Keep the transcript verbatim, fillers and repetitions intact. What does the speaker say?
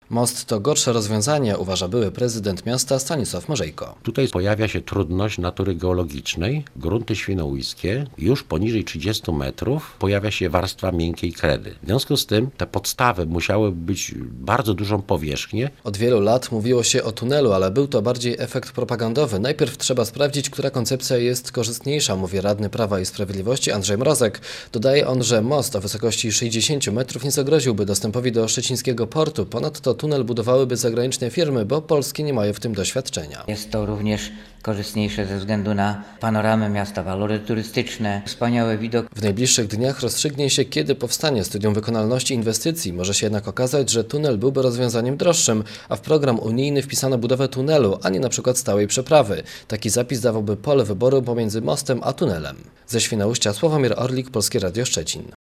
Most to gorsze rozwiązanie, uważa były prezydent miasta Stanisław Mażejko. Tutaj pojawia się trudność natury geologicznej. Grunty świnoujskie, już poniżej trzydziestu metrów pojawia się warstwa miękkiej kredy. W związku z tym te podstawy musiały być bardzo dużą powierzchnię. Od wielu lat mówiło się o tunelu, ale był to bardziej efekt propagandowy. Najpierw trzeba sprawdzić, która koncepcja jest korzystniejsza, mówi radny Prawa i Sprawiedliwości Andrzej Mrozek. Dodaje on, że most o wysokości sześćdziesięciu metrów nie zagroziłby dostępowi do szczecińskiego portu. Ponadto tunel budowałyby zagraniczne firmy, bo polskie nie mają w tym doświadczenia. Jest to również korzystniejsze ze względu na panoramę miasta, walory turystyczne, wspaniały widok. W najbliższych dniach rozstrzygnie się, kiedy powstanie studium wykonalności inwestycji. Może się jednak okazać, że tunel byłby rozwiązaniem droższym, a w program unijny wpisano budowę tunelu, a nie na przykład stałej przeprawy. Taki zapis dawałby pole wyboru pomiędzy mostem a tunelem. Ze Świnoujścia Sławomir Orlik, Polskie Radio Szczecin.